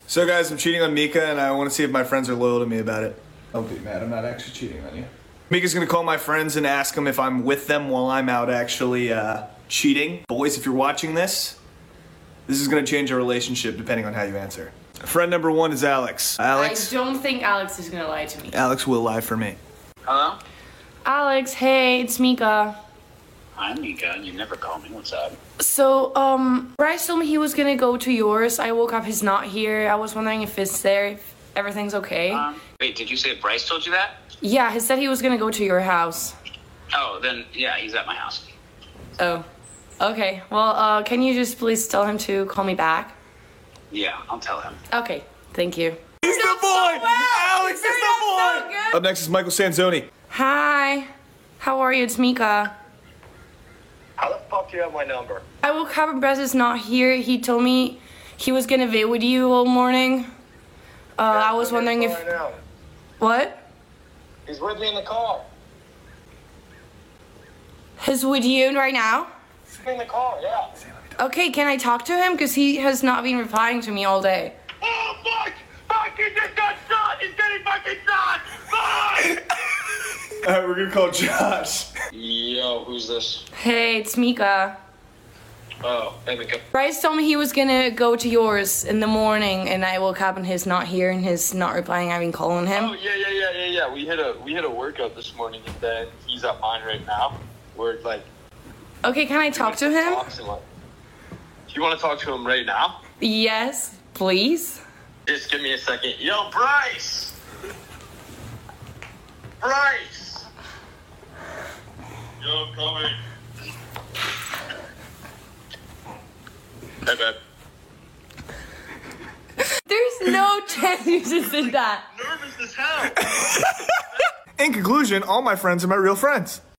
So guys, I'm cheating on Mika and I want to see if my friends are loyal to me about it. Don't be mad, I'm not actually cheating on you. Mika's gonna call my friends and ask them if I'm with them while I'm out actually cheating. Boys, if you're watching this is gonna change our relationship depending on how you answer. Friend number one is Alex. Alex? I don't think Alex is gonna lie to me. Alex will lie for me. Hello? Alex, hey, it's Mika. Hi, Mika. You never call me. What's up? So, Bryce told me he was gonna go to yours. I woke up, he's not here. I was wondering if it's there, if everything's okay. Wait, did you say Bryce told you that? Yeah, he said he was gonna go to your house. Oh, then, yeah, he's at my house. Oh, okay. Well, can you just please tell him to call me back? Yeah, I'll tell him. Okay, thank you. He's the boy! Alex is the boy! Up next is Michael Sanzoni. Hi, how are you? It's Mika. How the fuck do you have my number? I woke up and Bryce is not here. He told me he was gonna be with you all morning. I was wondering if... Right now. What? He's with me in the car. He's with you right now? He's in the car, yeah. Okay, can I talk to him? Because he has not been replying to me all day. Oh, fuck! Fuck, he just got shot! He's getting fucking shot! Fuck! Alright, we're gonna call Josh. Yo, who's this? Hey, it's Mika. Oh, hey, Mika. Bryce told me he was gonna go to yours in the morning, and I woke up and he's not here and he's not replying. I've been calling him. Oh, yeah. We hit a workout this morning, and then he's at mine right now. We're like... Okay, can I talk to him? Do you want to talk to him right now? Yes, please. Just give me a second. Yo, Bryce! Bryce! Yo, I'm coming. Hey, babe. There's no chance you just did that. Nervous as hell. In conclusion, all my friends are my real friends.